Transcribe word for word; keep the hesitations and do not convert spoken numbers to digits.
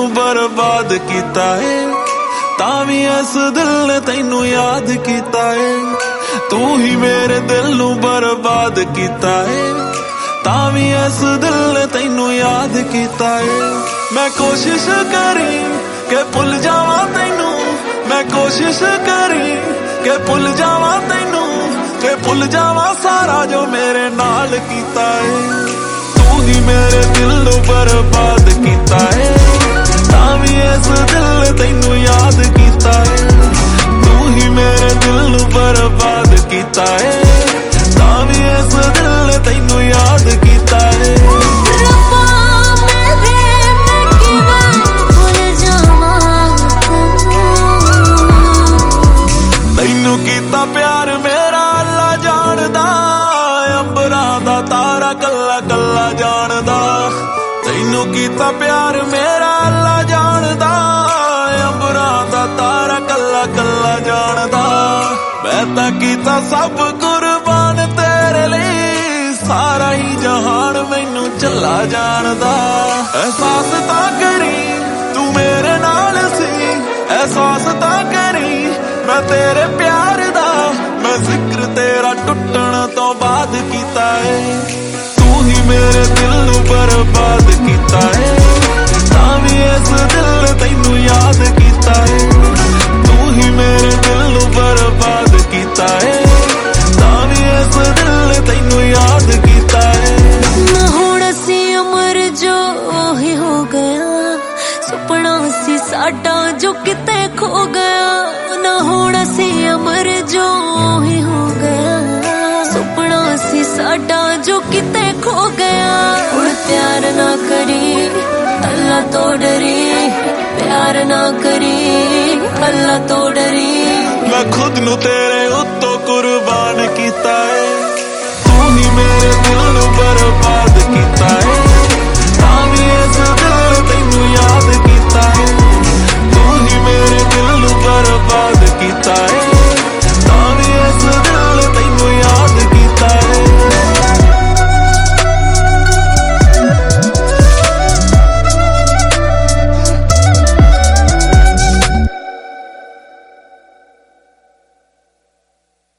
ਨੂੰ ਬਰਬਾਦ ਕੀਤਾ ਏ ਤਾਂ ਵੀ ਇਸ ਦਿਲ ਨੇ ਤੈਨੂੰ ਯਾਦ ਕੀਤਾ ਏ ਤੂੰ ਹੀ ਮੇਰੇ ਦਿਲ ਨੂੰ ਬਰਬਾਦ ਕੀਤਾ ਏ ਤਾਂ ਵੀ ਇਸ ਦਿਲ ਨੇ ਤੈਨੂੰ ਯਾਦ ਕੀਤਾ ਏ ਮੈਂ ਕੋਸ਼ਿਸ਼ ਕਰੀ ਕਿ ਭੁੱਲ ਜਾਵਾਂ ਤੈਨੂੰ ਮੈਂ ਕੋਸ਼ਿਸ਼ ਕਰੀ ਕਿ ਭੁੱਲ ਜਾਵਾਂ ਤੈਨੂੰ ਕਿ ਭੁੱਲ ਜਾਵਾਂ ਸਾਰਾ ਜੋ ਮੇਰੇ ਨਾਲ ਕੀਤਾ ਏ ਤੂੰ ਹੀ ਮੇਰੇ ਦਿਲ ਨੂੰ ਬਰਬਾਦ ਕੀਤਾ ਏ ਤਾਂ ਵੀ ਇਸ ਦਿਲ ਨੇ ਤੈਨੂੰ ਯਾਦ ਕੀਤਾ ਏ ਤੂੰ ਹੀ ਮੇਰੇ ਦਿਲ ਨੂੰ ਬਰਬਾਦ ਕੀਤਾ ਏ ਤਾਂ ਵੀ ਇਸ ਦਿਲ ਨੇ ਤੈਨੂੰ ਯਾਦ ਕੀਤਾ ਏ ਤੈਨੂੰ ਕੀਤਾ ਪਿਆਰ ਮੇਰਾ ਅੱਲਾ ਜਾਣਦਾ ਅੰਬਰਾਂ ਦਾ ਤਾਰਾ ਕੱਲਾ ਕੱਲਾ ਜਾਣਦਾ ਤੈਨੂੰ ਕੀਤਾ ਪਿਆਰ ਮੇਰਾ ਅੱਲਾ ਜਾਣਦਾ ਅੰਬਰਾਂ ਦਾ ਤਾਰਾ ਕੱਲਾ ਕੱਲਾ ਜਾਣਦਾ ਮੈਂ ਤਾਂ ਕੀਤਾ ਸਭ ਕੁਰਬਾਨ ਤੇਰੇ ਲਈ ਸਾਰਾ ਹੀ ਜਹਾਨ ਮੈਨੂੰ ਝੱਲਾ ਜਾਣਦਾ ਅਹਿਸਾਸ ਤਾਂ ਕਰੀ ਤੂੰ ਮੇਰੇ ਨਾਲ ਸੀ ਅਹਿਸਾਸ ਤਾਂ ਕਰੀ ਮੈਂ ਤੇਰੇ ਪਿਆਰ ਦਾ ਮੈਂ ਜ਼ਿਕਰ ਤੇਰਾ ਟੁੱਟਣ ਤੋਂ ਬਾਅਦ ਕੀਤਾ ਏ ਤੂੰ ਹੀ ਮੇਰੇ ਦਿਲ ਨੂੰ ਬਰਬਾਦ ਕੀਤਾ ਏ ਤਾਂ ਵੀ ਇਸ ਦਿਲ ਨੇ ਤੈਨੂੰ ਯਾਦ ਕੀਤਾ ਏ ਤੂੰ ਹੀ ਮੇਰੇ ਦਿਲ ਨੂੰ ਬਰਬਾਦ ਕੀਤਾ ਏ ਤਾਂ ਵੀ ਇਸ ਦਿਲ ਨੇ ਤੈਨੂੰ ਯਾਦ ਕੀਤਾ ਏ ਨਾ ਹੁਣ ਅਸੀਂ ਅਮਰ ਜੋ ਉਹੀ ਹੋ ਗਿਆ ਸੁਪਨਾ ਸੀ ਸਾਡਾ ਜੋ ਕਿਤੇ ਖੋ ਗਿਆ ਨਾ ਹੁਣ ਅਸੀਂ ਅਮਰ ਜੋ ਉਹੀ ਹੋ ਗਿਆ ਸੁਪਨਾ ਸੀ ਸਾਡਾ ਜੋ ਕਿਤੇ ਖੋ ਗਿਆ ਹੁਣ ਪਿਆਰ ਨਾ ਕਰੀ ਅੱਲਾ ਤੋਂ ਡਰੀ ਪਿਆਰ ਨਾ ਕਰੀ ਅੱਲਾ ਤੋਂ ਡਰੀ ਮੈਂ ਖੁਦ ਨੂੰ ਤੇਰੇ ਉੱਤੋਂ ਕੁਰਬਾਨ ਕੀਤਾ ਏ